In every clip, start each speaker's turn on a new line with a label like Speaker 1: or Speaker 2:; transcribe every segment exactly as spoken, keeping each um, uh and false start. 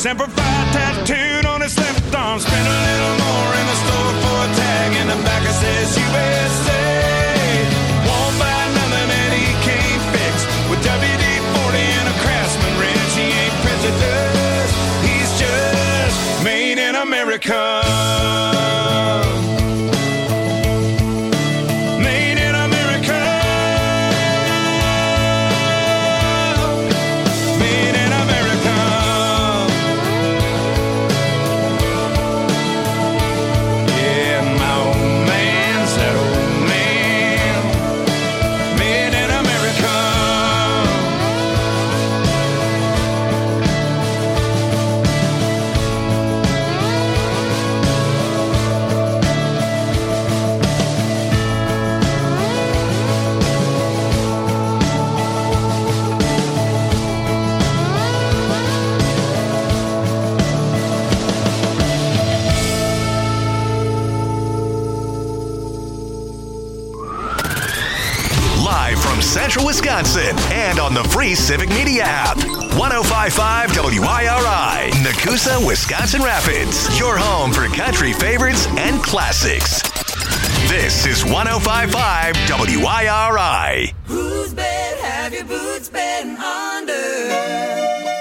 Speaker 1: Semper Fi tattooed on his left arm. Spend a little more in the store for a tag. In the back it says U S A. Won't buy nothing that he can't fix. With W D forty and a Craftsman wrench, he ain't prejudice. He's just made in America.
Speaker 2: Central Wisconsin and on the free Civic Media app. one oh five point five W I R I, Nakusa, Wisconsin Rapids. Your home for country favorites and classics. This is one oh five point five W I R I.
Speaker 3: Whose bed have your boots been under?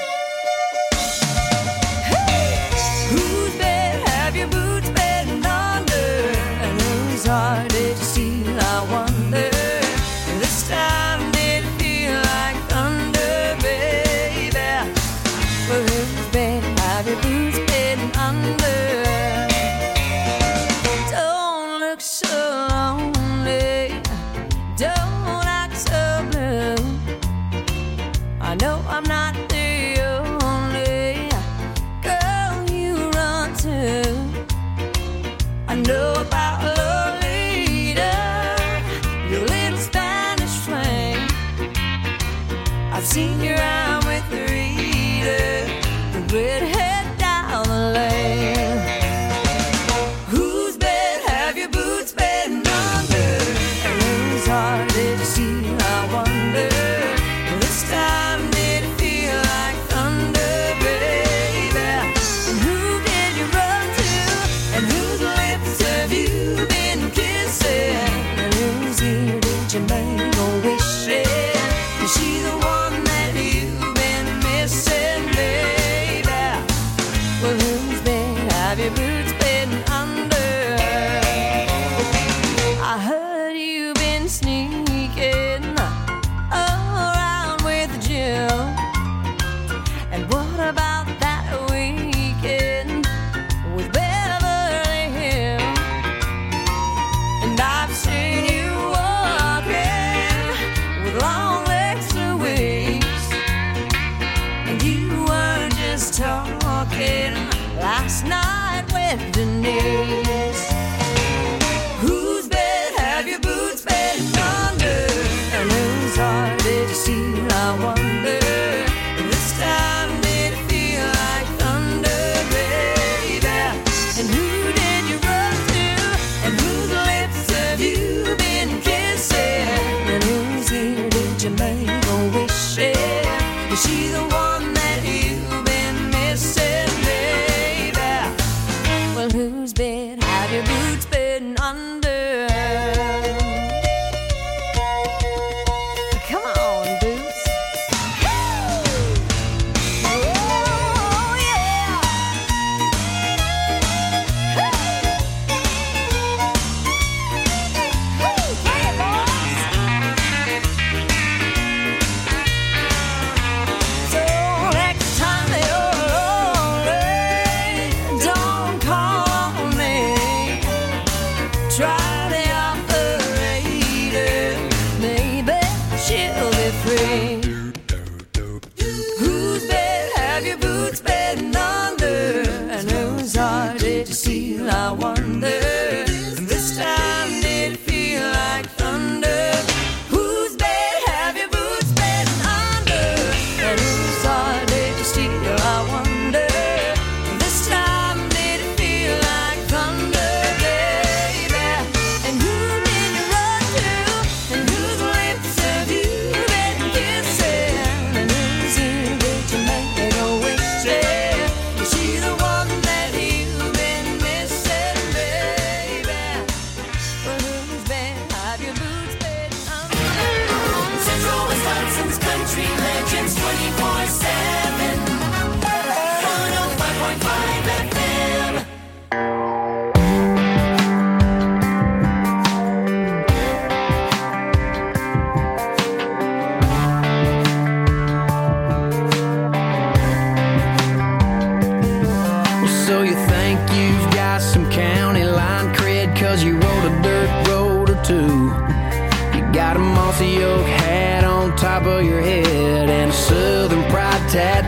Speaker 3: Seen you around with the reader, the redhead down the lane. Whose bed have your boots been under? And whose heart did you see? I wonder. This time did it feel like thunder, baby? And who did you run to? And whose lips have you been kissing? And whose ear did you make a wish in? Is she the one? Have your boots been under? I heard you've been sneaking around with Jill. And what about that weekend with Beverly Hills? And I've seen you walking with long legs to waist. And you weren't just talking last night with Denise. Whose bed have your boots been under? And whose heart did you see? I wonder. This time did it feel like thunder, baby? And who did you run to? And whose lips have you been kissing? And whose ear did you make a wish in? Is she the one that you've been missing? Whose bed have your boots been under? Come on, boots. Oh, yeah. Hey, boys. So next time you're lonely, don't call. Try the operator, maybe she'll be free. Whose bed have your boots been under? And whose heart did you steal? I wonder. And this time did it feel like thunder? Whose bed have your boots been under? And whose heart did you steal? I wonder. This time did it feel like thunder?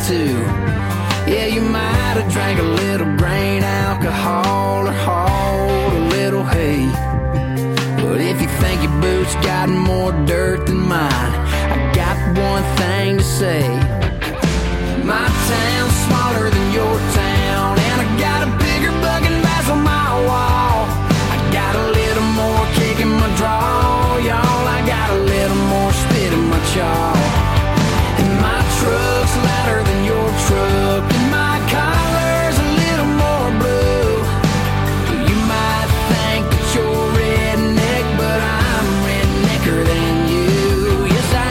Speaker 4: too. Yeah, you might have drank a little grain alcohol or hauled a little hay. But if you think your boots got more dirt than mine, I got one thing to say. My town's smaller than your town, and I got a bigger bugging bass on my wall. I got a little more kick in my draw, y'all. I got a little more spit in my chaw. And my truck's louder than your truck, and my collar's a little more blue. You might think that you're redneck, but I'm rednecker than you. Yes, I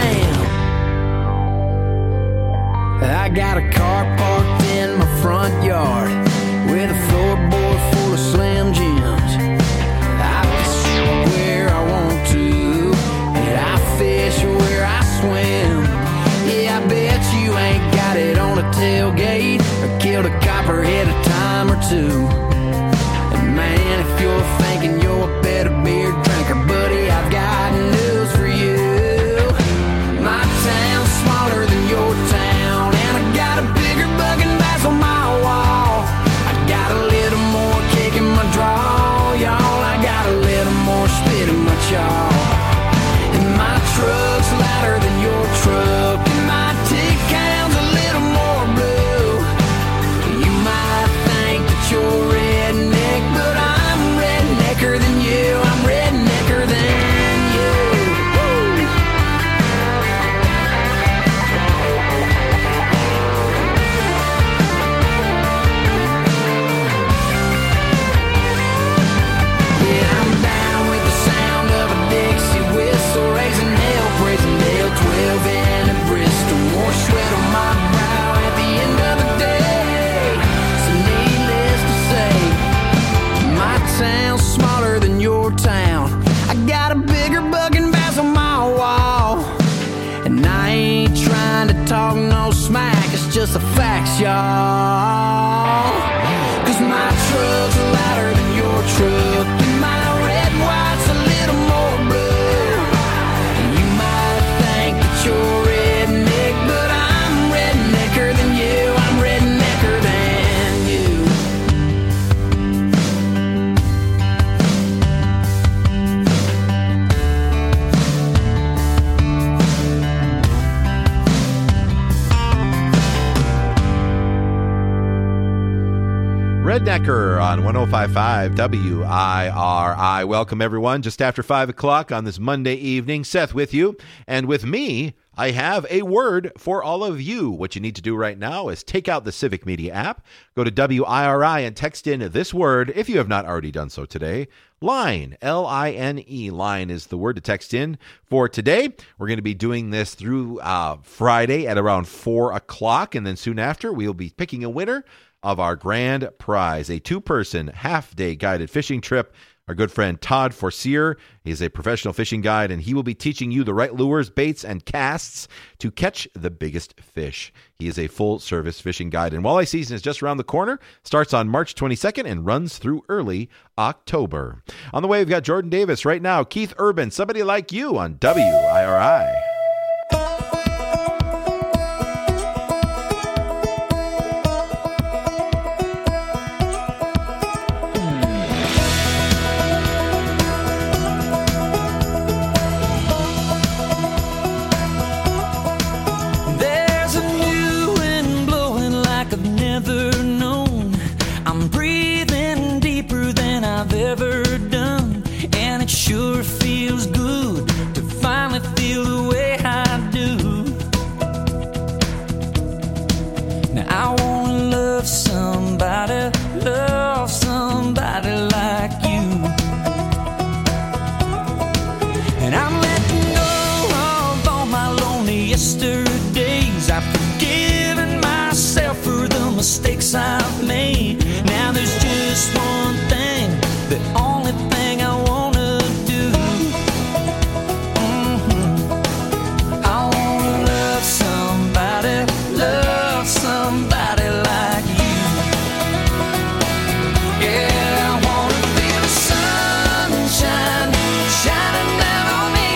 Speaker 4: am. I got a car parked in my front yard with a floorboard full of Slim Jims. I fish where I want to, and I fish where I swim. Yeah, I bet you ain't got it on a tailgate or killed a copperhead a time or two. And man, if you're thinking you're a better beer drinker, buddy, I've got news for you. My town's smaller than your town, and I got a bigger bugging bass on my wall. I got a little more kick in my draw, y'all. I got a little more spit in my chaw. And my truck's louder than your truck, and my tick count's a little more blue. You might think that you're redneck, but I'm rednecker than you. I'm rednecker than you. Woo! Yeah, I'm down with the sound of a Dixie whistle, raising hell, praising hell, twelve in a Bristol. More sweat on my brow at the end of the day. So needless to say, my town's smaller than your town. I got a bigger bugging bass on my wall. And I ain't trying to talk no smack, it's just a fact, y'all. Cause my truck's louder than your truck, and my red white's a little more blue. You might think that you're redneck, but I'm rednecker than you. I'm rednecker than you.
Speaker 5: Rednecker on one oh five point five W I R I. Welcome, everyone. Just after five o'clock on this Monday evening. Seth with you. And with me, I have a word for all of you. What you need to do right now is take out the Civic Media app, go to W I R I, and text in this word, if you have not already done so today. Line, L I N E. Line is the word to text in for today. We're going to be doing this through uh, Friday at around four o'clock, and then soon after, we'll be picking a winner of our grand prize, a two-person half-day guided fishing trip. Our good friend Todd Forcier, he's a professional fishing guide, and he will be teaching you the right lures, baits, and casts to catch the biggest fish. He is a full-service fishing guide, and walleye season is just around the corner. Starts on March twenty-second and runs through early October. On the way, we've got Jordan Davis. Right now, Keith Urban, Somebody Like You on W I R I.
Speaker 6: Sure feels good to finally feel the way I do. Now I wanna love somebody, love somebody like you. And I'm letting go of all my lonely yesterdays. I've forgiven myself for the mistakes I've made. Now there's just one thing, the only thing I want.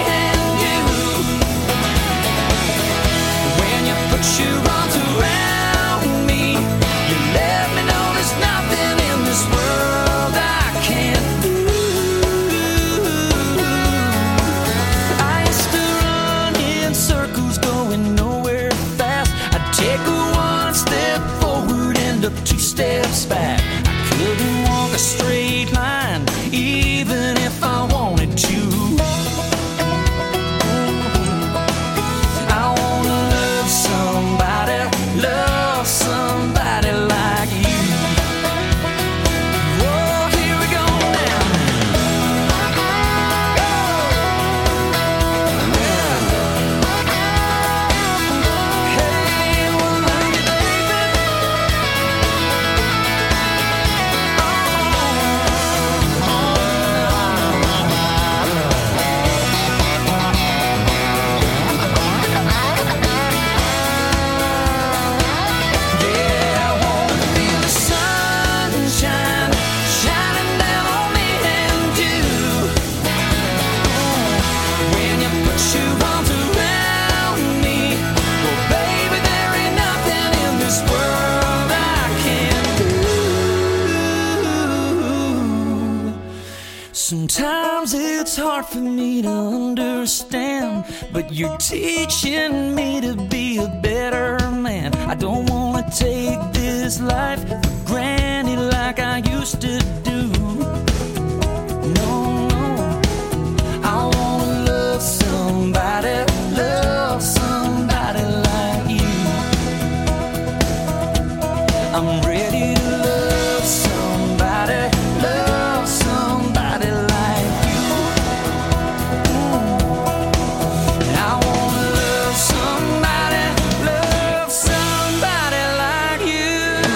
Speaker 6: Your arms around step forward, end up two steps back. I couldn't walk a straight line, even if I wanted to. I wanna love somebody, love somebody like you. Oh, here we go now. Hey, well, love you, baby. Yeah, I wanna feel the sunshine shining down on me and you. When you put your arms around me, well, baby, there ain't nothing in this world I can't do. Sometimes it's hard for me to understand, but you're teaching me to be a better man. I don't wanna take this life for granted like I used to do. No, no. I wanna love somebody, love somebody like you. I'm ready to love somebody, love somebody like you. I wanna love somebody, love somebody like you.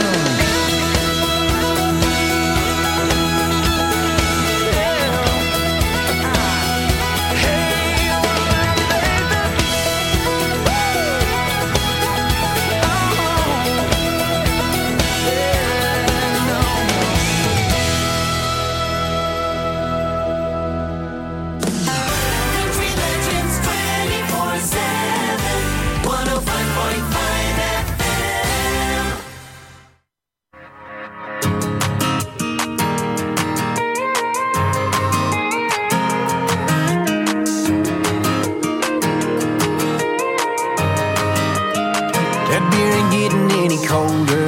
Speaker 6: Hey, I wanna love you, baby.
Speaker 7: Country Legends twenty-four seven, one oh five point five F M.
Speaker 4: That beer ain't getting any colder,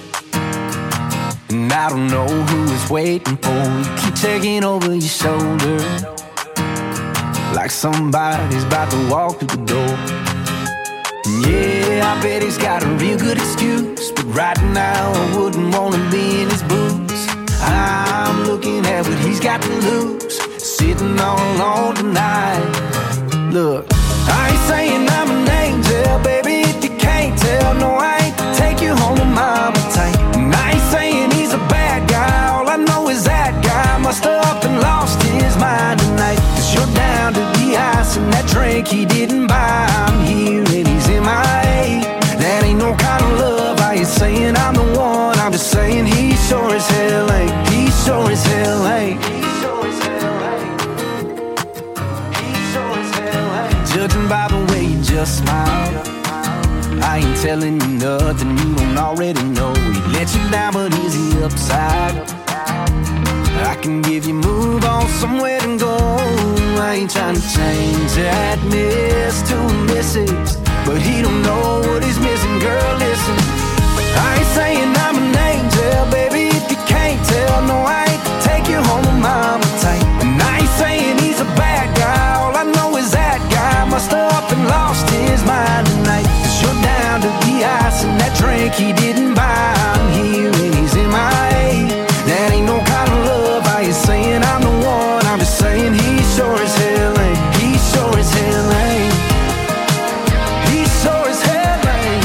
Speaker 4: and I don't know who is waiting for you. Keep checking over your shoulder, like somebody's about to walk through the door. And yeah, I bet he's got a real good excuse, but right now I wouldn't wanna be in his boots. I'm looking at what he's got to lose, sitting all alone tonight. Look, I ain't saying I'm an angel, baby, if you can't tell. No, I ain't take you home to mama tight. And I ain't saying he's a bad guy, all I know is that guy must have up and lost his mind tonight. Cause you're down to the ice and that drink he didn't buy. I'm here and he's in my A. That ain't no kind of love, I ain't saying I'm the one, I'm just saying he sure as hell ain't. He sure as hell ain't. He sure as hell ain't. He sure as hell ain't. Judging by the way you just smiled, I ain't telling you nothing you don't already know. He let you down, but is he upside? I can give you move on somewhere to go. I ain't trying to change that miss to a missus, but he don't know what he's missing. Girl, listen, I ain't saying I'm an angel, baby, if you can't tell. No, I ain't take you home to mama tight. And I ain't saying he's a bad guy, all I know is that guy must have up and lost his mind tonight. Cause you're down to the ice and that drink he didn't buy. I'm here and he's in my A. That ain't no kind of love, I ain't saying I'm the one, I'm just saying he sure as hell ain't. He sure as hell ain't. He sure as hell ain't.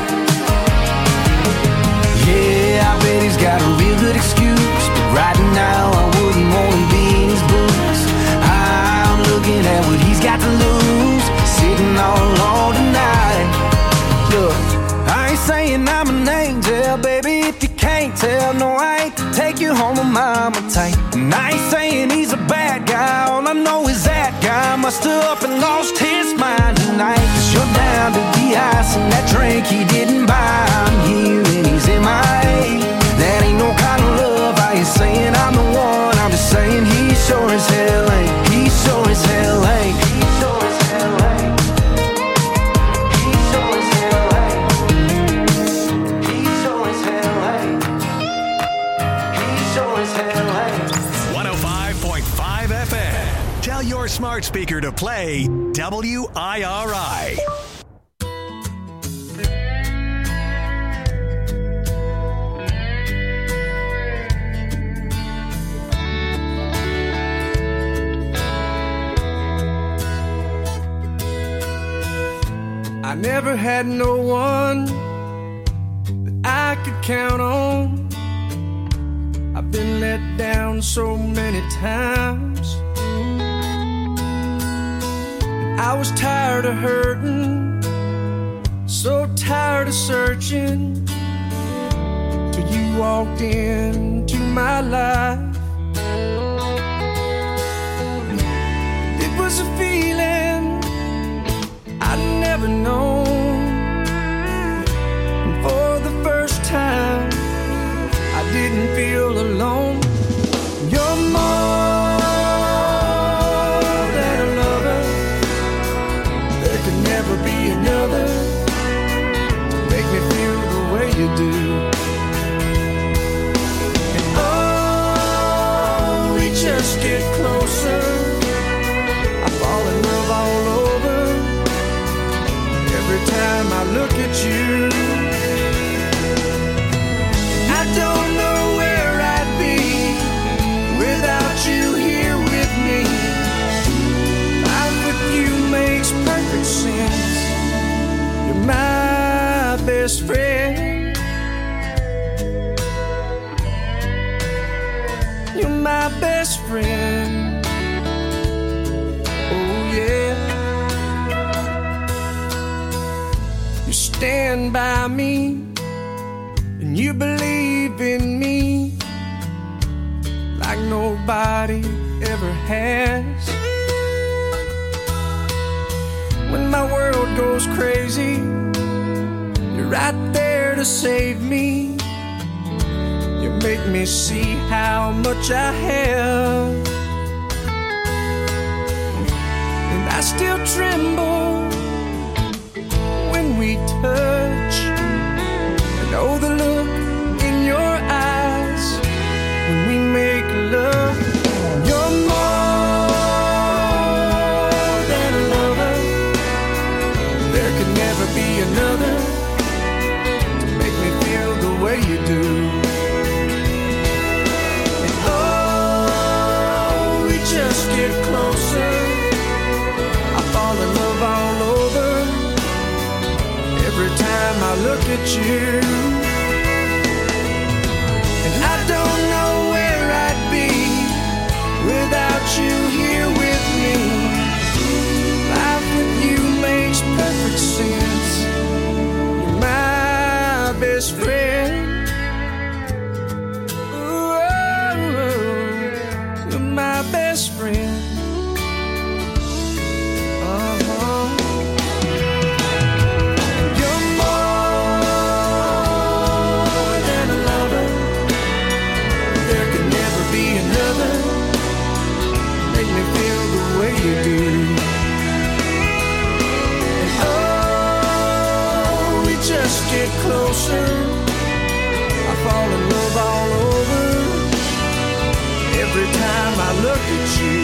Speaker 4: Yeah, I bet he's got a real good excuse, but right now I wouldn't wanna be in his boots. I'm looking at what he's got to lose, sitting all alone tonight. Look, I ain't saying I'm an angel, baby, if you can't tell. No, I ain't take you home to mama tight. And I ain't saying he's a bad guy, all I know is that guy must have up and lost his mind tonight. Cause you're down to the ice and that drink he didn't buy. I'm here and he's in my A. That ain't no kind of love, I ain't saying I'm the one, I'm just saying he sure as hell ain't. He sure as hell ain't. He sure as hell ain't. He sure as hell ain't. He
Speaker 2: smart speaker to play W I R I.
Speaker 4: I never had no one that I could count on. I've been let down so many times. And I was tired of hurting, so tired of searching, till you walked into my life. It was a feeling I'd never known. And for the first time, I didn't feel alone. You're more than a lover. There could never be another to make me feel the way you do. And oh, we just get closer. I fall in love all over. Every time I look at you, I don't know where I'd be without you here with me. Life with you makes perfect sense. You're my best friend. You're my best friend. Oh yeah. You stand by me and you believe in me like nobody ever has. When my world goes crazy, you're right there to save me. You make me see how much I have, and I still tremble when we touch. I know the look in your eyes when we make love. You're more than a lover. There could never be another to make me feel the way you do. And oh, we just get closer. I fall in love all over. Every time I look at you, and I don't know where I'd be without you here with me. Life with you makes perfect sense. You're my best friend. Ooh, you're my best friend. You do. And oh, we just get closer. I fall in love all over. Every time I look at you,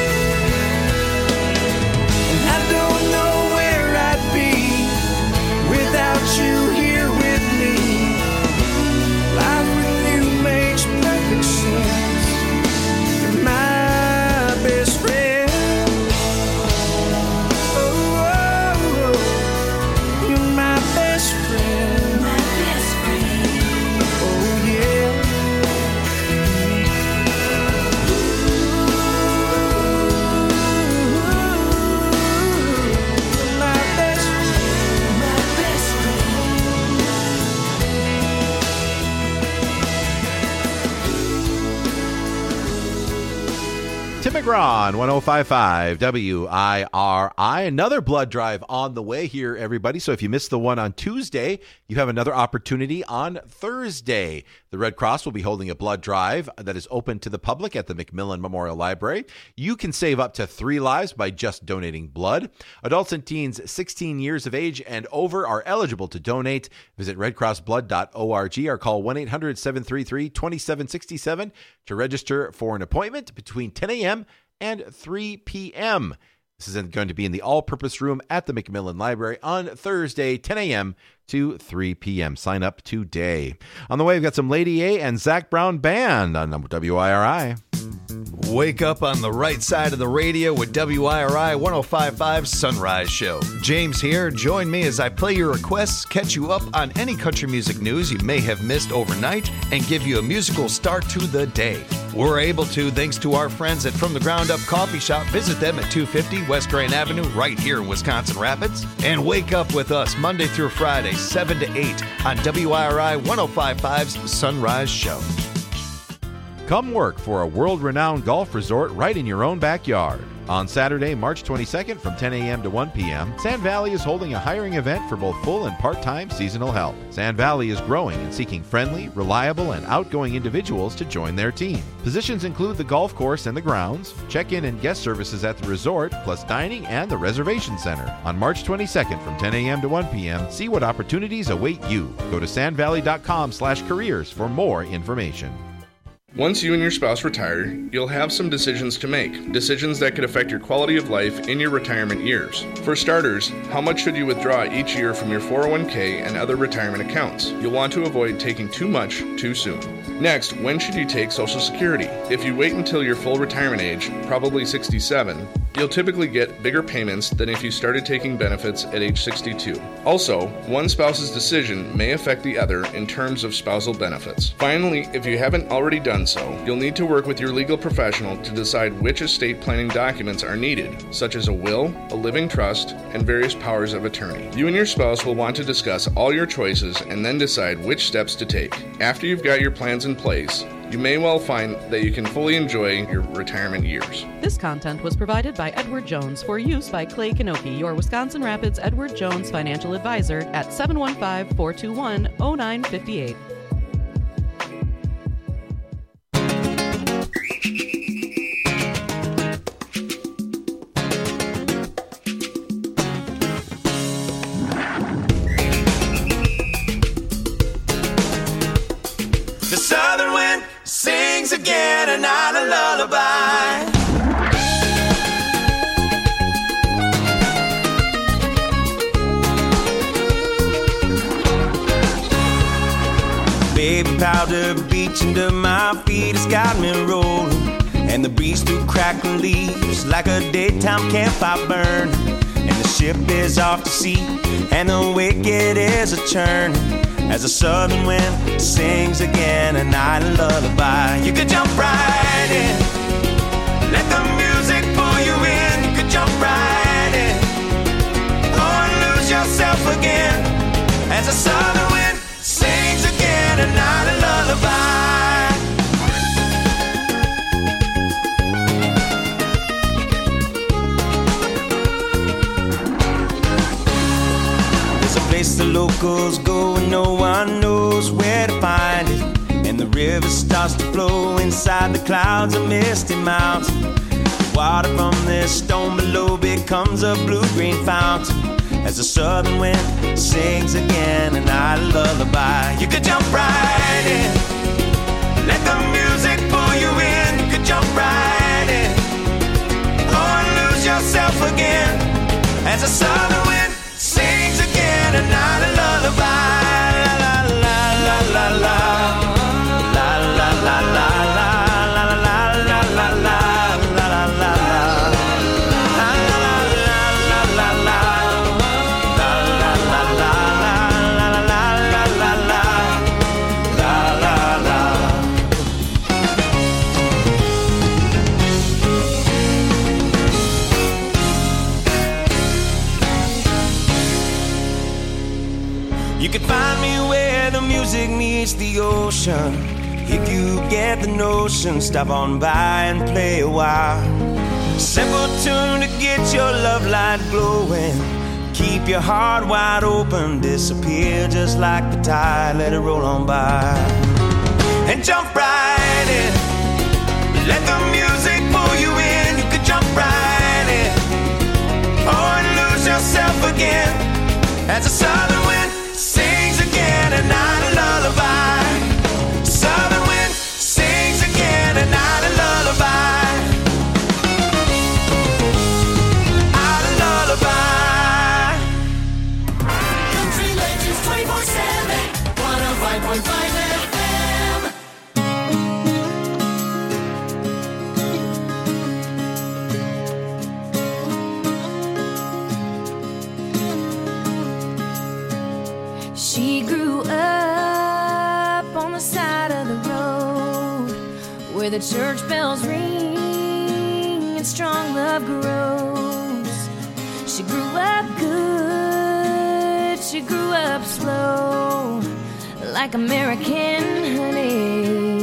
Speaker 4: and I don't know where I'd be without you here with me. Life with you makes perfect sense. You're my best friend.
Speaker 5: Tim McGraw, one oh five point five W I R I. Another blood drive on the way here, everybody. So if you missed the one on Tuesday, you have another opportunity on Thursday. The Red Cross will be holding a blood drive that is open to the public at the McMillan Memorial Library. You can save up to three lives by just donating blood. Adults and teens sixteen years of age and over are eligible to donate. Visit red cross blood dot org or call one eight hundred seven three three two seven six seven to register for an appointment between ten a.m. and three p.m. This is going to be in the all-purpose room at the McMillan Library on Thursday, ten a.m. to three p.m. Sign up today. On the way, we've got some Lady A and Zach Brown Band on W I R I.
Speaker 8: Wake up on the right side of the radio with W I R I one oh five point five Sunrise Show. James here. Join me as I play your requests, catch you up on any country music news you may have missed overnight, and give you a musical start to the day. We're able to thanks to our friends at From the Ground Up Coffee Shop. Visit them at two fifty West Grand Avenue right here in Wisconsin Rapids. And wake up with us Monday through Friday, seven to eight on W I R I one oh five point five's Sunrise Show.
Speaker 5: Come work for a world-renowned golf resort right in your own backyard. On Saturday, March twenty-second from ten a.m. to one p.m., Sand Valley is holding a hiring event for both full and part-time seasonal help. Sand Valley is growing and seeking friendly, reliable, and outgoing individuals to join their team. Positions include the golf course and the grounds, check-in and guest services at the resort, plus dining and the reservation center. On March twenty-second from ten a.m. to one p.m., see what opportunities await you. Go to sandvalley.com slash careers for more information.
Speaker 9: Once you and your spouse retire, you'll have some decisions to make. Decisions that could affect your quality of life in your retirement years. For starters, how much should you withdraw each year from your four oh one k and other retirement accounts? You'll want to avoid taking too much too soon. Next, when should you take Social Security? If you wait until your full retirement age, probably sixty-seven, you'll typically get bigger payments than if you started taking benefits at age sixty-two. Also, one spouse's decision may affect the other in terms of spousal benefits. Finally, if you haven't already done so, you'll need to work with your legal professional to decide which estate planning documents are needed, such as a will, a living trust, and various powers of attorney. You and your spouse will want to discuss all your choices and then decide which steps to take. After you've got your plans in place, you may well find that you can fully enjoy your retirement years.
Speaker 10: This content was provided by Edward Jones for use by Clay Kanoki, your Wisconsin Rapids Edward Jones financial advisor at seven one five, four two one, oh nine five eight.
Speaker 1: The southern wind sings again and not a lullaby.
Speaker 6: Baby powder beach under my feet has got me rolling, and the breeze through crackling leaves like a daytime campfire burn. And the ship is off to sea, and the wicked is a churn, as the southern wind sings again a night lullaby. You could jump right in, let the music pull you in. You could jump right in, or lose yourself again, as the southern wind sings again a night lullaby. Place the locals go and no one knows where to find it, and the river starts to flow inside the clouds of misty mountain. The water from this stone below becomes a blue-green fountain, as the southern wind sings again a night lullaby. You could jump right in, let the music pull you in. You could jump right in, or lose yourself again, as the southern wind sings again a night a lullaby. La la la la la la la la la la la la la la la la. You can find me where the music meets the ocean. If you get the notion, stop on by and play a while. Simple tune to get your love light glowing. Keep your heart wide open, disappear just like the tide, let it roll on by. And jump right in, let the music pull you in. You could jump right in, or lose yourself again, as the southern wind sings again a night a lullaby. Southern wind sings again a night a lullaby.
Speaker 3: where the church bells ring and strong love grows. She grew up good, she grew up slow, like American honey.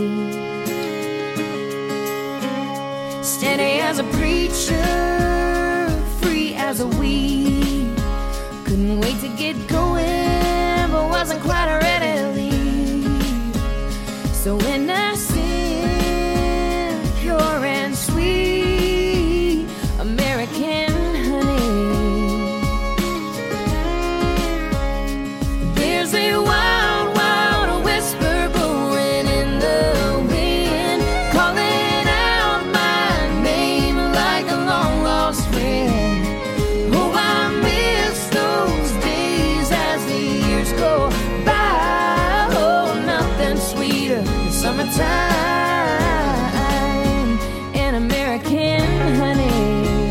Speaker 3: Steady as a preacher, free as a weed. Couldn't wait to get going, but wasn't quite ready to leave. So innocent, pure and sweet, American honey. There's a wild, wild whisper blowing in the wind, calling out my name like a long lost friend. Oh, I miss those days as the years go by. Oh, nothing sweeter than summertime and American honey.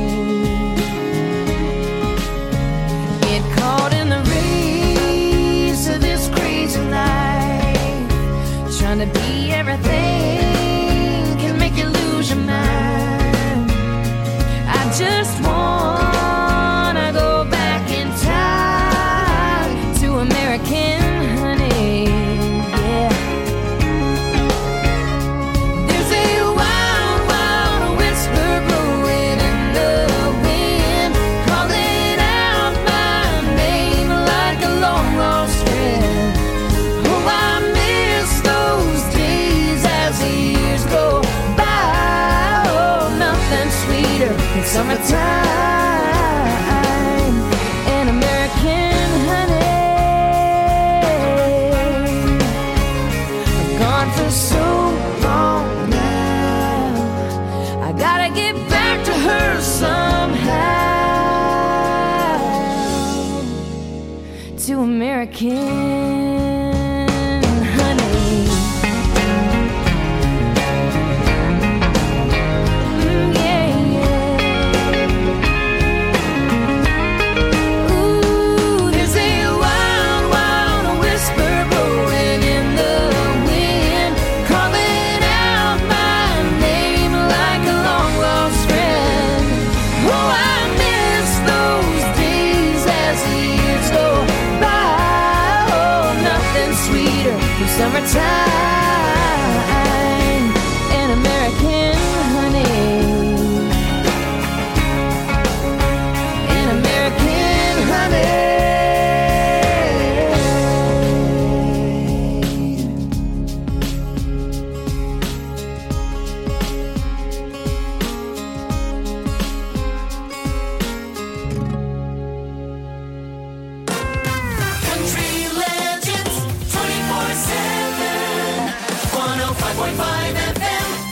Speaker 3: Get caught in the race of this crazy life, trying to be everything can make you lose your mind. I just wanna go back in time to American honey. Yeah. There's a wild, wild whisper blowing in the wind, calling out my name like a long lost friend. Oh, I miss those days as the years go by. Oh, nothing sweeter than summertime and American honey. I've gone for so long now, I gotta get back to her somehow, to American honey. Mm, yeah, yeah. Ooh, there's a wild, wild whisper blowing in the wind, calling out my name like a long lost friend. Oh, I miss those days as the years go by. Oh, nothing sweeter than summertime and American honey. And American honey.
Speaker 7: Country legends twenty-four seven, one oh five point five F M.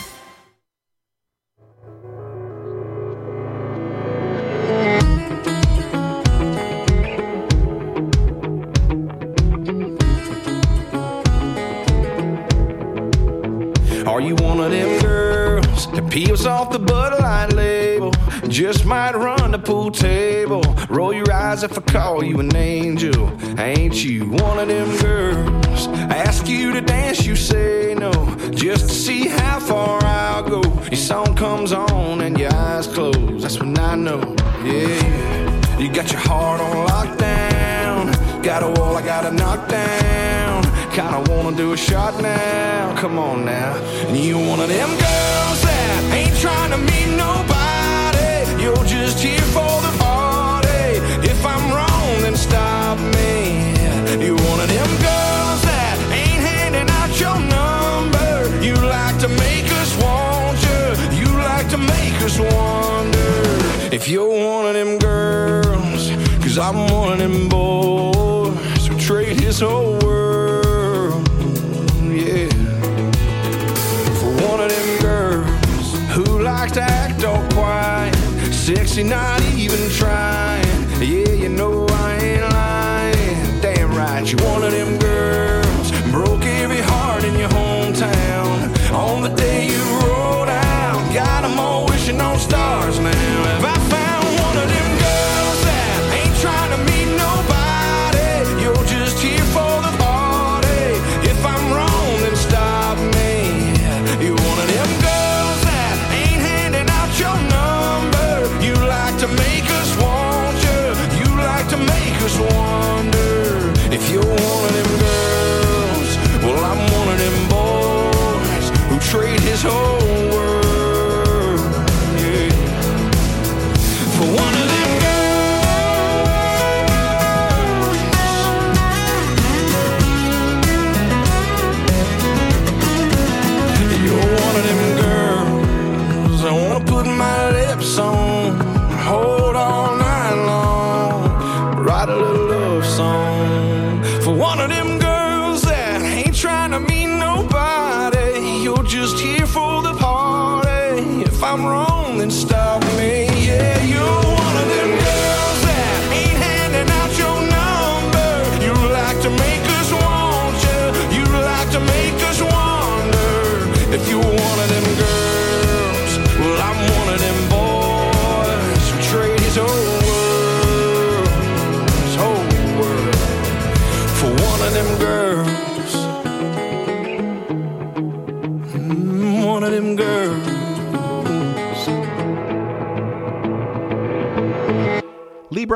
Speaker 1: Are you one of them girls that peels off the Bud Light label? Just might run the pool table. Roll your eyes if I call you an angel. Ain't you one of them girls? I ask you to dance, you say no, just to see how far I'll go. Your song comes on and your eyes close. That's when I know, yeah. You got your heart on lockdown. Got a wall I gotta knock down. Kinda wanna do a shot now. Come on now. And you one of them girls that ain't trying to meet nobody. You're just here for the party. If I'm wrong, then stop me. You one of them girls that ain't handing out your number. You like to make us want you. You like to make us wonder if you're one of them girls. Cause I'm one of them boys who trade his whole world, yeah, for one of them girls who likes to act all quiet, sexy, not even trying. Yeah, you know I ain't lying. Damn right, you one of them girls broke every heart in your hometown on the day you rolled out. Got 'em all wishing on stars now. Have I found one of them girls that ain't trying to meet nobody? You're just here for the party. If I'm wrong, then stop me. You're one of them girls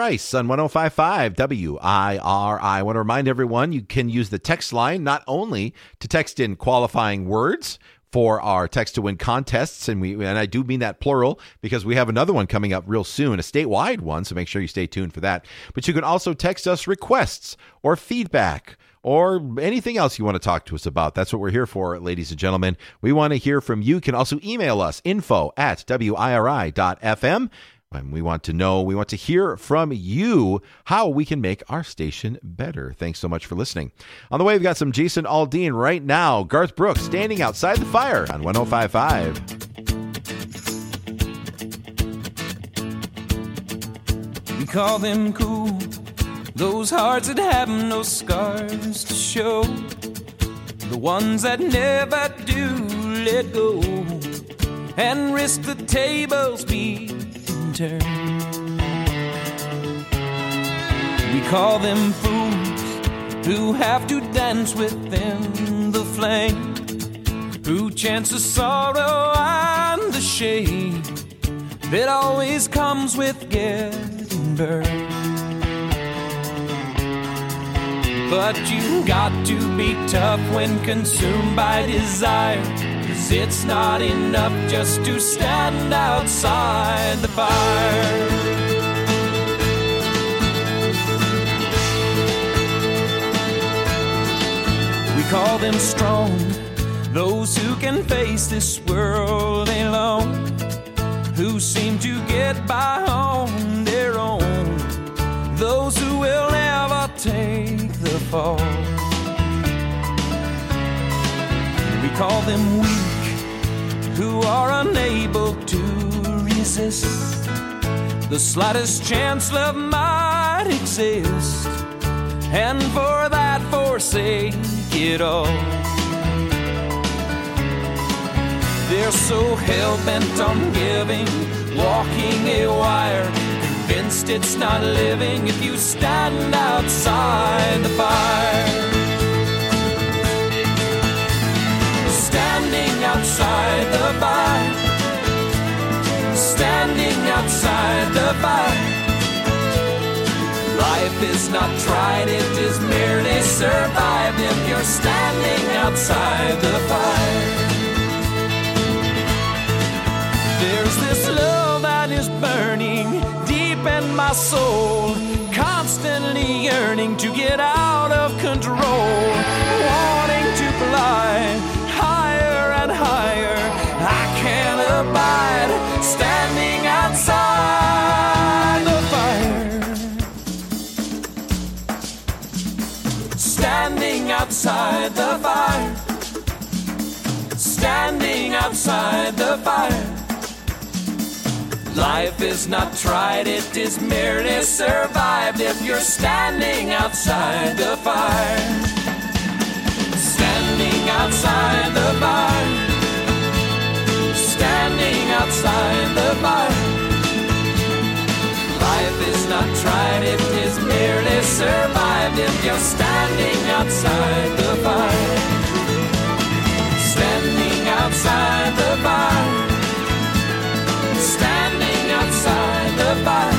Speaker 5: Rice on one oh five point five W I R I. I want to remind everyone you can use the text line not only to text in qualifying words for our text to win contests, and we and I do mean that plural because we have another one coming up real soon, a statewide one, so make sure you stay tuned for that. But you can also text us requests or feedback or anything else you want to talk to us about. That's what we're here for, ladies and gentlemen. We want to hear from you. You can also email us, info at W I R I dot F M. And we want to know, we want to hear from you how we can make our station better. Thanks so much for listening. On the way, we've got some Jason Aldean right now. Garth Brooks standing outside the fire on one oh five point five.
Speaker 6: We call them cool, those hearts that have no scars to show, the ones that never do let go and risk the tables being turned. We call them fools who have to dance within the flame, who chance the sorrow and the shame that always comes with getting burned. But you got to be tough when consumed by desire, 'cause it's not enough just to stand outside the fire. We call them strong, those who can face this world alone, who seem to get by on their own, those who will never take the fall. We call them weak, who are unable to resist the slightest chance love might exist, and for that forsake it all. They're so hell-bent on giving, walking a wire, convinced it's not living if you stand outside the fire. Standing outside the fire, standing outside the fire. Life is not tried, it is merely survived if you're standing outside the fire. There's this love that is burning deep in my soul, constantly yearning to get out of control, wanting to fly higher and higher. I can't abide standing outside the fire. Standing outside the fire. Standing outside the fire. Life is not tried, it is merely survived if you're standing outside the fire. Standing outside the fire. Standing outside the fire. Life is not tried, it is merely survived if you're standing outside the fire. Standing outside the fire. Standing outside the fire.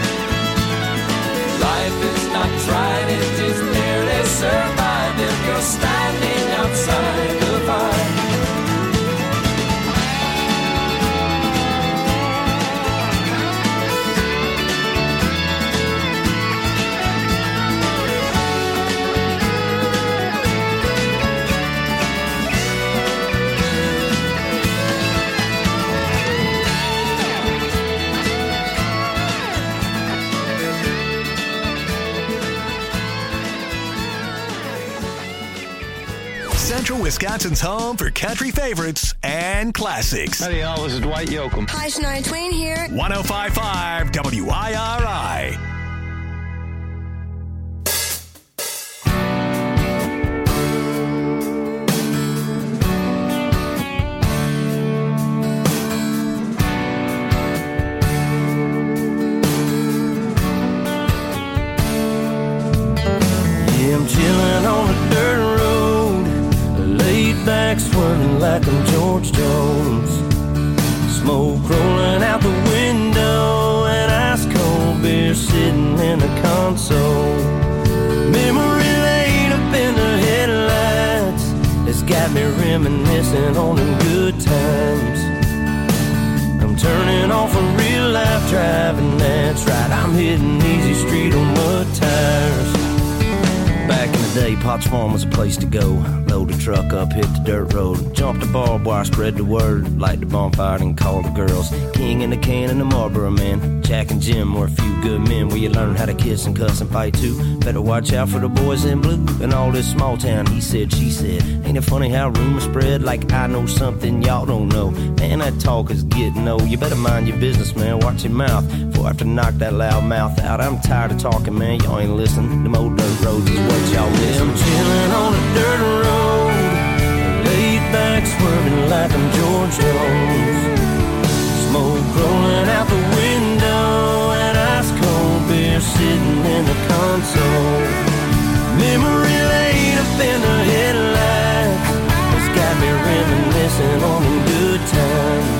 Speaker 6: Life is not tried, it is merely survived if you're standing outside the fire.
Speaker 2: Central Wisconsin's home for country favorites and classics.
Speaker 11: Howdy, y'all. This is Dwight Yoakam.
Speaker 12: Hi, Shania Twain here.
Speaker 2: one oh five point five W I R I.
Speaker 13: Yeah, I'm chilling on the dirt road, laid back swerving like I'm George Jones. Smoke rolling out the window and ice cold beer sitting got me reminiscing on them good times. I'm turning off a real life driving, that's right. I'm hitting easy street on mud tires. Back in the day, Potts Farm was a place to go. Load the truck up, hit the dirt road, jump the barbed wire, spread the word, light the bonfire and call the girls. King and the can and the Marlboro man, Jack and Jim were a few good men where you learn how to kiss and cuss and fight too. Better watch out for the boys in blue and all this small town. He said, she said, ain't it funny how rumors spread like I know something y'all don't know. Man, that talk is getting old. You better mind your business, man, watch your mouth before I have to knock that loud mouth out. I'm tired of talking, man, y'all ain't listening. Them old dirt roads is what y'all miss. I'm chilling on a dirt road, laid back swerving like I'm George Jones. Smoke rolling out the window and ice cold beer sitting in the console. Memory laid up in the headlights, it's got me reminiscing on them good times.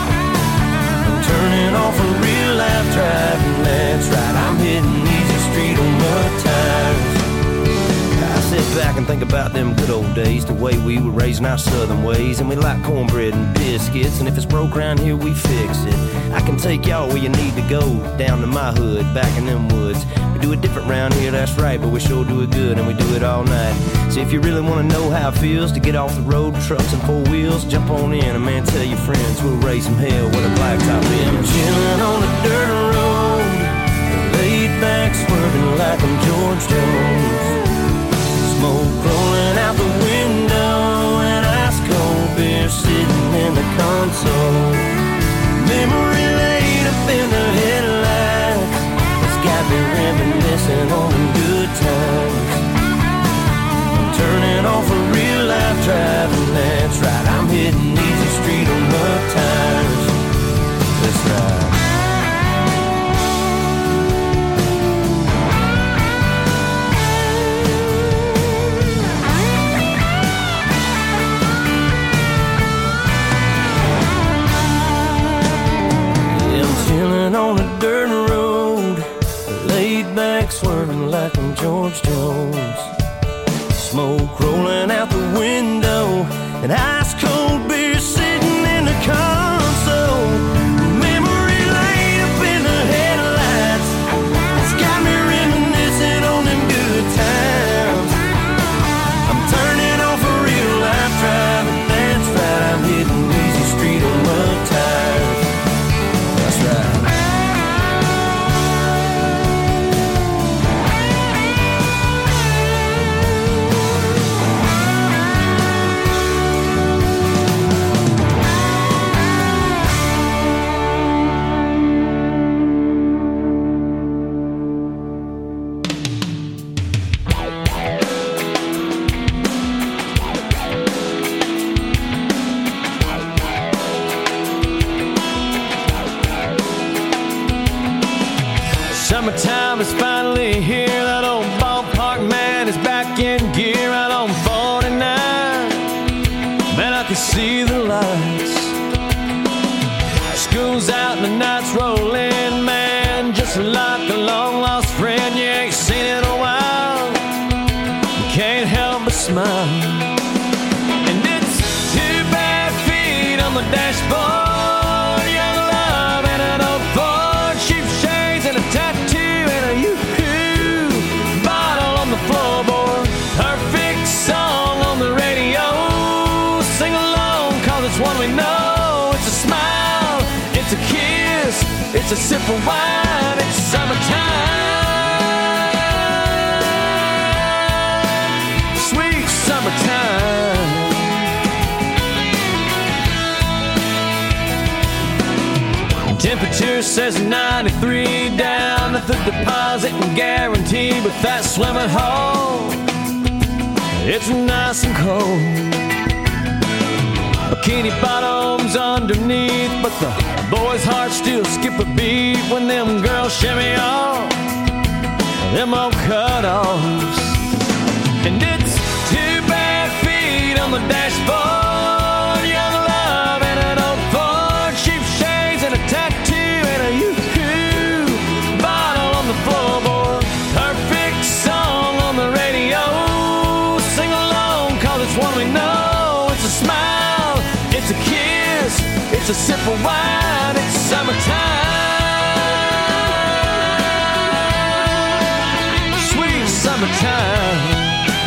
Speaker 13: I'm turning off a real life driving, that's right. I'm hitting easy street on mud tires. I sit back and think about them good old days, the way we were raising our southern ways. And we like cornbread and biscuits, and if it's broke around here, we fix it. I can take y'all where you need to go, down to my hood, back in them woods. We do it different round here, that's right, but we sure do it good, and we do it all night. So if you really want to know how it feels to get off the road, trucks and four wheels, jump on in, and man, tell your friends we'll raise some hell with a blacktop in. Chilling on a dirt road, laid back swerving like I'm George Jones. Smoke rolling out the window and ice cold beer sitting in the console. Memory laid up in the headlights, it's got me reminiscing on them good times. I'm turning off a real life driving, that's right. I'm hitting easy street on mud tires, that's right. Chilling on a dirt road, laid back swerving like I'm George Jones. Smoke rolling out the window and ice cold beer sitting in the console. Memory laid up in the headlights, it's got me reminiscing on them good times. I'm turning off a real life driving, that's right. I'm hitting easy street on mud tires. Summertime is finally here. That old ballpark man is back in gear out on forty-nine. Man, I can see the lights. School's out and the night's rolling. Man, just like a long lost friend you ain't seen in a while. You can't help but smile. And it's two bare feet on the dashboard. It's a sip of wine, it's summertime. Sweet summertime. Temperature says ninety-three down at the deposit and guaranteed with that swimming hole. It's nice and cold. Bikini bottoms underneath, but the boys' hearts still skip a beat when them girls shimmy off them old cut-offs. And it's two bare feet on the dashboard, young love and an old Ford, cheap shades and a tattoo and a yoo-hoo bottle on the floorboard. Perfect song on the radio, sing along 'cause it's one we know. It's a sip of wine, it's summertime. Sweet summertime.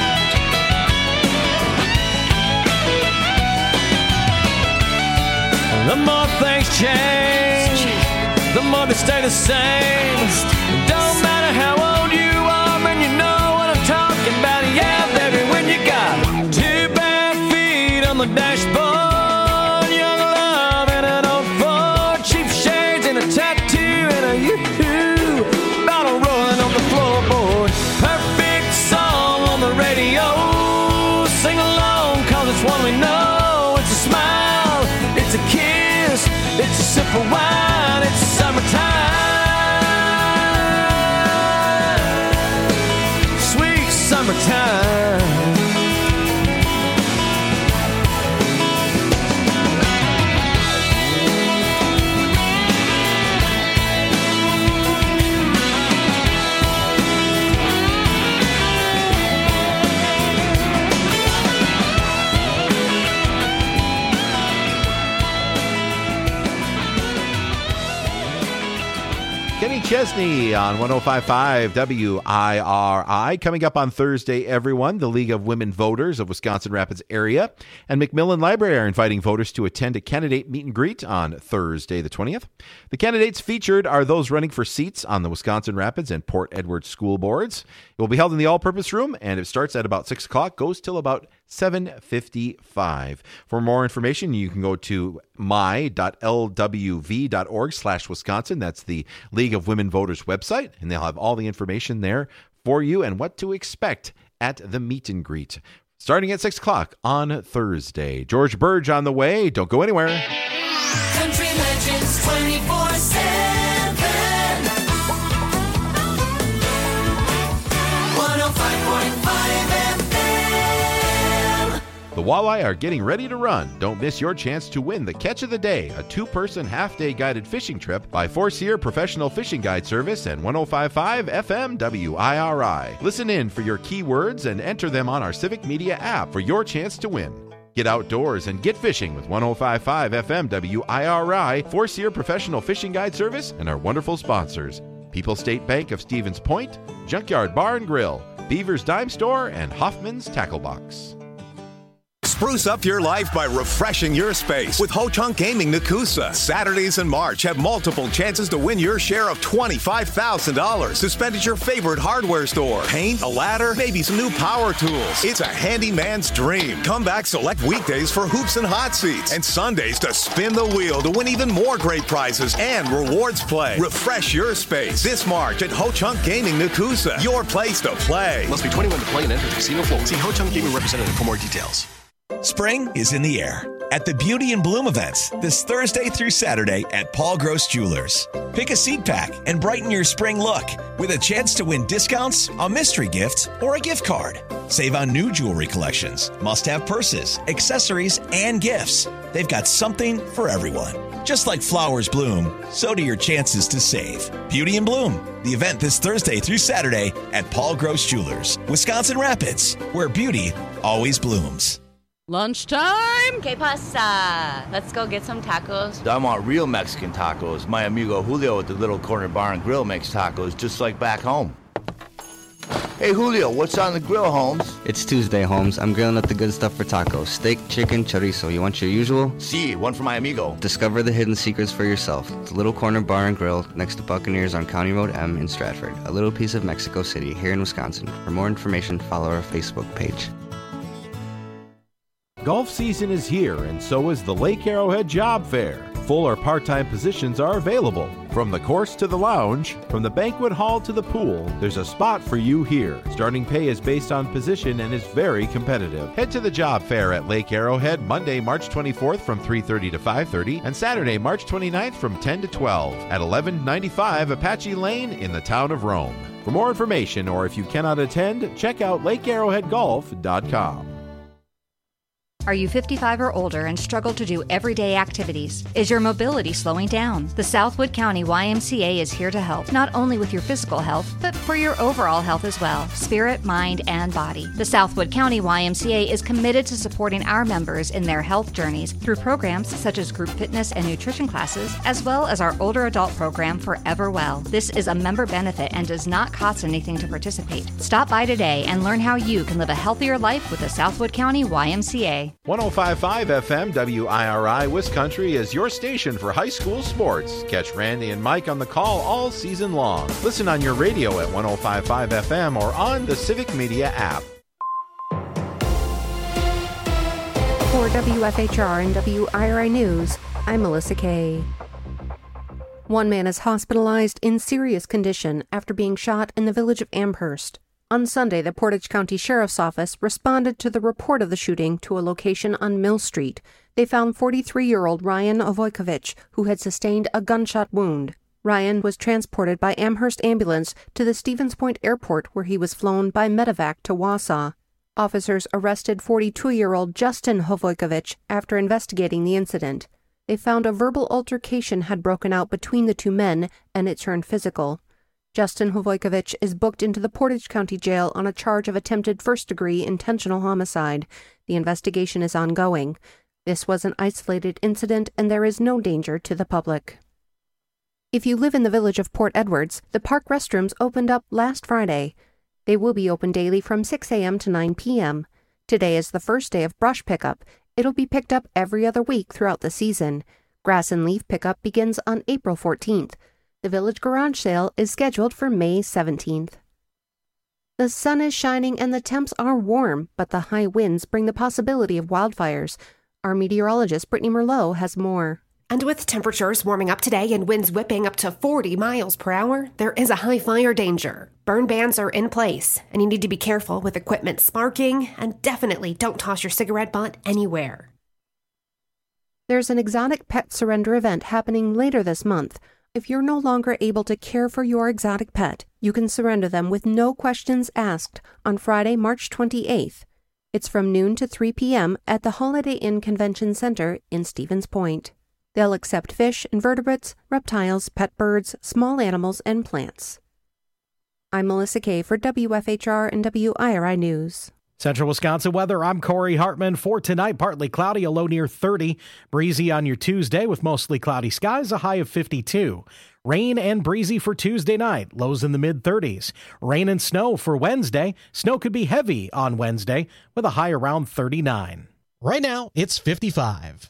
Speaker 13: The more things change, the more they stay the same. Don't matter how old you are, man, you know what I'm talking about. Yeah, baby, when you got two bare feet on the dashboard, young love and an old Ford, cheap shades and a tattoo and a yoo-hoo, bottle rolling on the floorboard. Perfect song on the radio, sing along, cause it's one we know. It's a smile, it's a kiss, it's a sip of wine, it's summertime. Sweet summertime.
Speaker 5: Kenny Chesney on one oh five point five W I R I. Coming up on Thursday, everyone, the League of Women Voters of Wisconsin Rapids area and McMillan Library are inviting voters to attend a candidate meet and greet on Thursday, the twentieth. The candidates featured are those running for seats on the Wisconsin Rapids and Port Edward school boards. It will be held in the all-purpose room, and it starts at about six o'clock, goes till about seven fifty-five. For more information, you can go to my.lwv.org slash Wisconsin. That's the League of Women Voters website, and they'll have all the information there for you and what to expect at the meet and greet. Starting at six o'clock on Thursday. George Burge on the way. Don't go anywhere.
Speaker 7: Country Legends twenty-four seven. one oh five point five F M.
Speaker 5: The Walleye are getting ready to run. Don't miss your chance to win the Catch of the Day, a two-person half-day guided fishing trip by Four-Seer Professional Fishing Guide Service and one oh five point five F M W I R I. Listen in for your keywords and enter them on our Civic Media app for your chance to win. Get outdoors and get fishing with one oh five point five F M W I R I, Four-Seer Professional Fishing Guide Service, and our wonderful sponsors, People's State Bank of Stevens Point, Junkyard Bar and Grill, Beaver's Dime Store, and Hoffman's Tackle Box.
Speaker 2: Spruce up your life by refreshing your space with Ho Chunk Gaming Nakusa. Saturdays in March have multiple chances to win your share of twenty-five thousand dollars to spend at your favorite hardware store. Paint, a ladder, maybe some new power tools. It's a handyman's dream. Come back select weekdays for hoops and hot seats and Sundays to spin the wheel to win even more great prizes and rewards play. Refresh your space this March at Ho Chunk Gaming Nakusa. Your place to play.
Speaker 11: Must be twenty-one to play and enter the casino floor. See Ho Chunk Gaming representative for more details.
Speaker 12: Spring is in the air at the Beauty and Bloom events this Thursday through Saturday at Paul Gross Jewelers. Pick a seed pack and brighten your spring look with a chance to win discounts, a mystery gift, or a gift card. Save on new jewelry collections, must-have purses, accessories, and gifts. They've got something for everyone. Just like flowers bloom, so do your chances to save. Beauty and Bloom, the event this Thursday through Saturday at Paul Gross Jewelers, Wisconsin Rapids, where beauty always blooms.
Speaker 10: Lunchtime?
Speaker 14: Que pasa? Let's go get some tacos.
Speaker 15: I want real Mexican tacos. My amigo Julio at the Little Corner Bar and Grill makes tacos just like back home. Hey, Julio, what's on the grill, Holmes?
Speaker 16: It's Tuesday, Holmes. I'm grilling up the good stuff for tacos. Steak, chicken, chorizo. You want your usual?
Speaker 15: Si, one for my amigo.
Speaker 16: Discover the hidden secrets for yourself. The Little Corner Bar and Grill next to Buccaneers on County Road M in Stratford. A little piece of Mexico City here in Wisconsin. For more information, follow our Facebook page.
Speaker 5: Golf season is here, and so is the Lake Arrowhead Job Fair. Full or part-time positions are available. From the course to the lounge, from the banquet hall to the pool, there's a spot for you here. Starting pay is based on position and is very competitive. Head to the Job Fair at Lake Arrowhead Monday, March twenty-fourth from three thirty to five thirty and Saturday, March twenty-ninth from ten to twelve at eleven ninety-five Apache Lane in the town of Rome. For more information, or if you cannot attend, check out lake arrowhead golf dot com.
Speaker 17: Are you fifty-five or older and struggle to do everyday activities? Is your mobility slowing down? The Southwood County Y M C A is here to help, not only with your physical health, but for your overall health as well, spirit, mind, and body. The Southwood County Y M C A is committed to supporting our members in their health journeys through programs such as group fitness and nutrition classes, as well as our older adult program Forever Well. This is a member benefit and does not cost anything to participate. Stop by today and learn how you can live a healthier life with the Southwood County Y M C A.
Speaker 5: one oh five point five F M W I R I Wiscountry is your station for high school sports. Catch Randy and Mike on the call all season long. Listen on your radio at one oh five point five F M or on the Civic Media app.
Speaker 18: For W F H R and W I R I News, I'm Melissa Kay. One man is hospitalized in serious condition after being shot in the village of Amherst. On Sunday, the Portage County Sheriff's Office responded to the report of the shooting to a location on Mill Street. They found forty-three-year-old Ryan Ovojkovic, who had sustained a gunshot wound. Ryan was transported by Amherst ambulance to the Stevens Point Airport, where he was flown by Medevac to Wausau. Officers arrested forty-two-year-old Justin Hovojkovic after investigating the incident. They found a verbal altercation had broken out between the two men, and it turned physical. Justin Hovojkovic is booked into the Portage County Jail on a charge of attempted first-degree intentional homicide. The investigation is ongoing. This was an isolated incident, and there is no danger to the public. If you live in the village of Port Edwards, the park restrooms opened up last Friday. They will be open daily from six a.m. to nine p.m. Today is the first day of brush pickup. It'll be picked up every other week throughout the season. Grass and leaf pickup begins on April fourteenth. The village garage sale is scheduled for May seventeenth. The sun is shining and the temps are warm, but the high winds bring the possibility of wildfires. Our meteorologist Brittany Merlot has more.
Speaker 19: And with temperatures warming up today and winds whipping up to forty miles per hour, there is a high fire danger. Burn bans are in place, and you need to be careful with equipment sparking, and definitely don't toss your cigarette butt anywhere.
Speaker 18: There's an exotic pet surrender event happening later this month. If you're no longer able to care for your exotic pet, you can surrender them with no questions asked on Friday, March twenty-eighth. It's from noon to three p.m. at the Holiday Inn Convention Center in Stevens Point. They'll accept fish, invertebrates, reptiles, pet birds, small animals, and plants. I'm Melissa Kay for W F H R and W I R I News.
Speaker 20: Central Wisconsin weather, I'm Corey Hartman. For tonight, partly cloudy, a low near thirty. Breezy on your Tuesday with mostly cloudy skies, a high of fifty-two. Rain and breezy for Tuesday night, lows in the mid-thirties. Rain and snow for Wednesday. Snow could be heavy on Wednesday with a high around thirty-nine.
Speaker 21: Right now, it's fifty-five.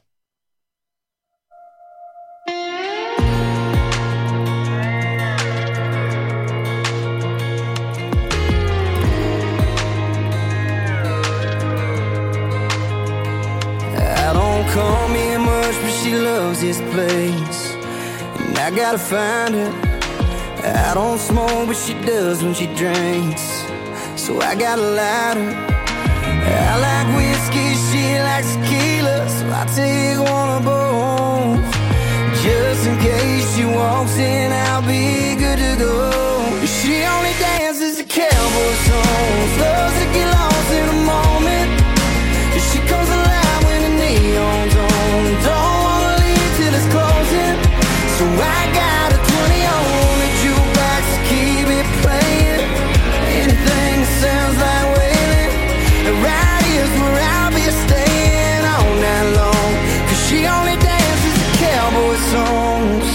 Speaker 13: Call me much, but she loves this place, and I gotta find her. I don't smoke, but she does when she drinks, so I gotta light her. I like whiskey, she likes tequila, so I take one of both. Just in case she walks in, I'll be good to go. She only dances to cowboy songs, loves to get lost in a moment. She comes alive when the neon's on. Don't wanna leave till it's closing, so I got a twenty on the jukebox to keep it playing. Anything that sounds like wailing, right here's where I'll be staying all night long. Cause she only dances to cowboy songs.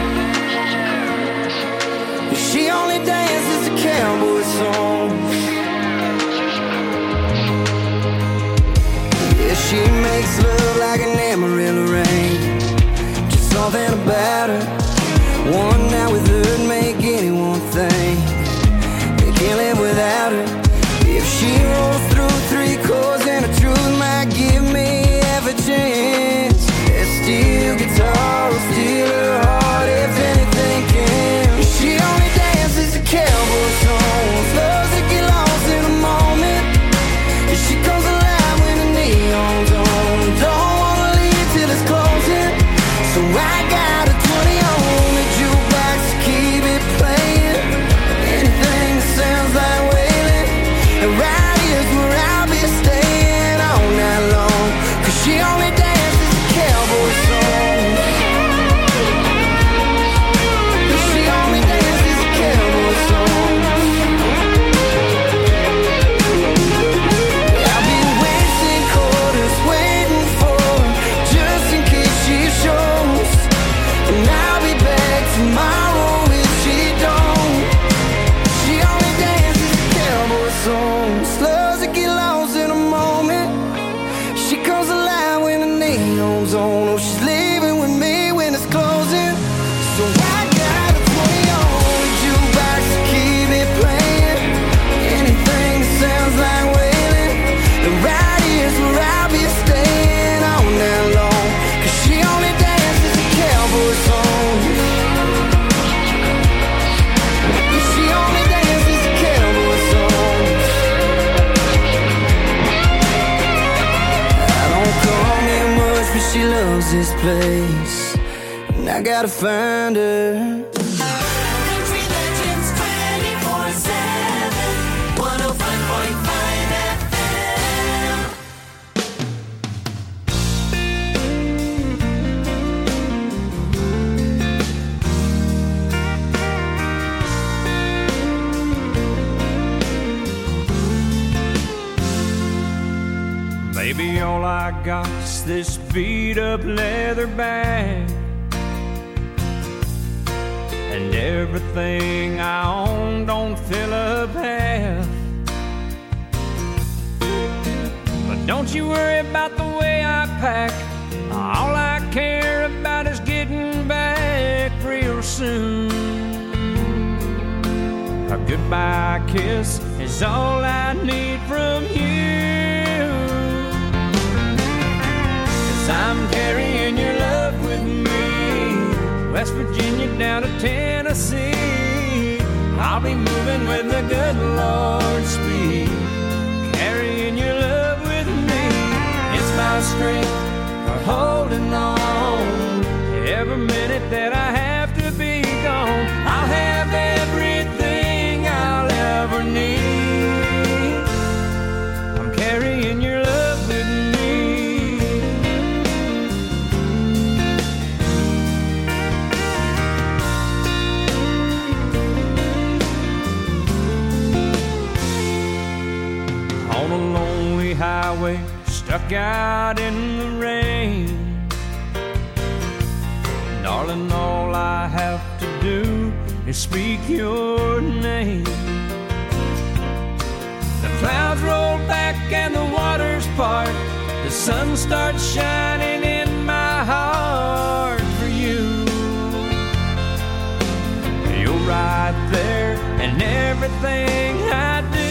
Speaker 13: She only dances to cowboy songs. She makes love like an Amarillo rain. Just something about her. One night with her'd make anyone think they can't live without her. If she rolls through three chords and the truth might give me half a chance, that steel guitar will steal her heart if anything can. She only dances to cowboy songs, loves to get lost in a moment. She comes alive when the neon's on. Don't wanna leave till it's closing, so I got a twenty on
Speaker 6: home's on. Oh, she's leaving with me when it's closing. So I got a twenty-year-old jukebox to keep it playing. Anything that sounds like wailing. And right here's where I'll be staying all night long. Cause she only dances to cowboy songs. Yeah, she only dances to cowboy songs. I don't come here much, but she loves this place. And I gotta find her.
Speaker 7: Country Legends twenty-four seven, one oh five point five F M.
Speaker 6: Baby, all I got is this beat up leather bag. And everything I own don't fill up half. But don't you worry about the way I pack. All I care about is getting back real soon. A goodbye kiss is all I need from you. 'Cause I'm carrying your love with me, West Virginia down to Tennessee. I'll be moving with the good Lord's speed, carrying your love with me. It's my strength for holding on. Every minute that I have to be gone, I'll have everything I'll ever need. I'm carrying your love with me. On a lonely highway, stuck out in the rain. Darling, all I have to do is speak your name. The clouds roll back and the waters part. The sun starts shining in my heart for you. You're right there in everything I do.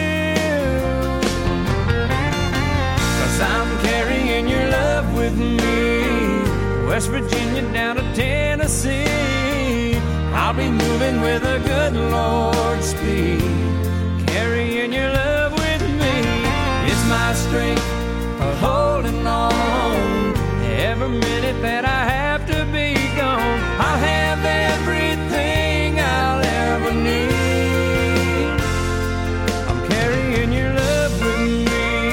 Speaker 6: I'm carrying your love with me, West Virginia down to Tennessee. I'll be moving with a good Lord's speed, carrying your love with me. It's my strength for holding on. Every minute that I have to be gone, I'll have everything I'll ever need. I'm carrying your love with me.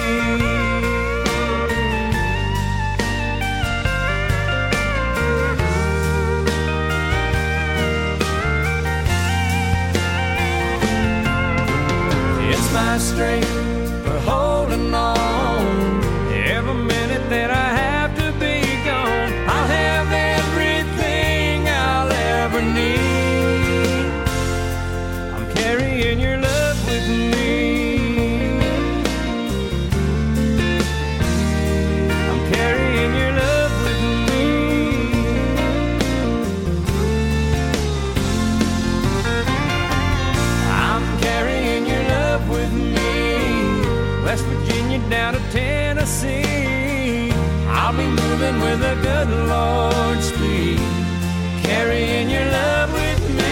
Speaker 6: My strength for holding on. Every minute that I have to be gone, I'll have everything I'll ever need. I'm carrying your love with me. I'm carrying your love with me. I'm carrying your love with me, West Virginia down to Tennessee. I'll be moving with a good Lord's speed, carrying your love with me.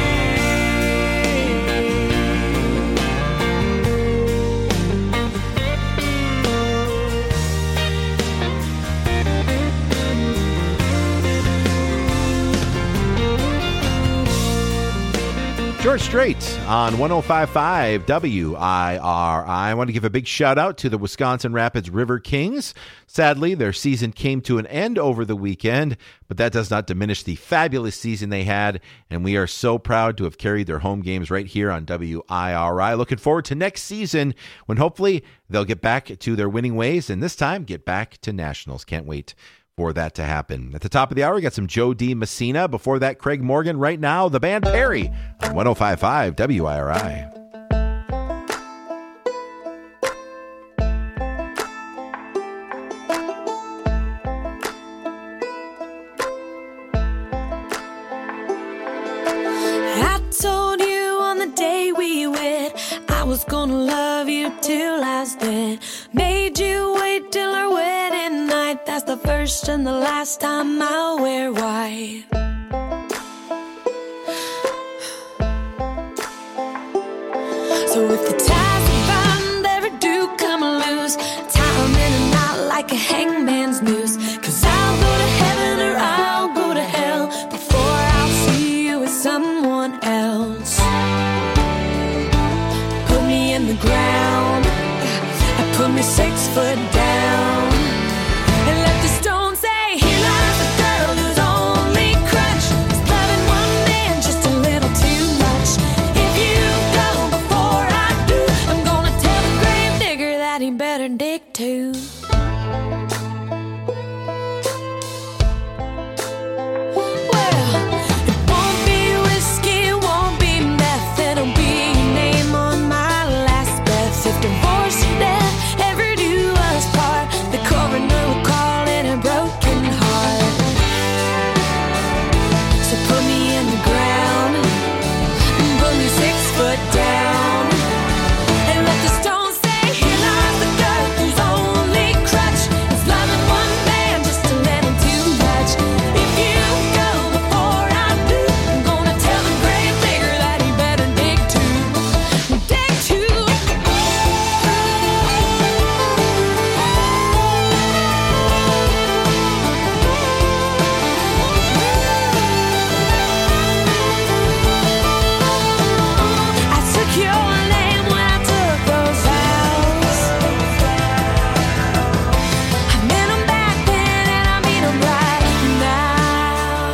Speaker 5: George Strait on one oh five point five W I R I. I want to give a big shout out to the Wisconsin Rapids River Kings. Sadly, their season came to an end over the weekend, but that does not diminish the fabulous season they had, and we are so proud to have carried their home games right here on W I R I. Looking forward to next season when hopefully they'll get back to their winning ways and this time get back to nationals. Can't wait for that to happen. At the top of the hour, we got some Joe D. Messina. Before that, Craig Morgan. Right now, the band Perry on one oh five point five W I R I.
Speaker 4: was gonna love you till I was dead. Made you wait till our wedding night. That's the first and the last time I'll wear white. So if the ties are bound, ever do come loose, tie 'em in a knot like a hang